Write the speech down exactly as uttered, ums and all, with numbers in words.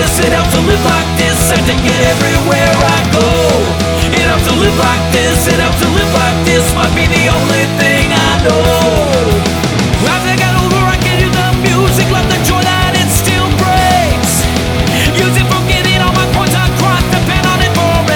this, it helps to live like this. I take it everywhere I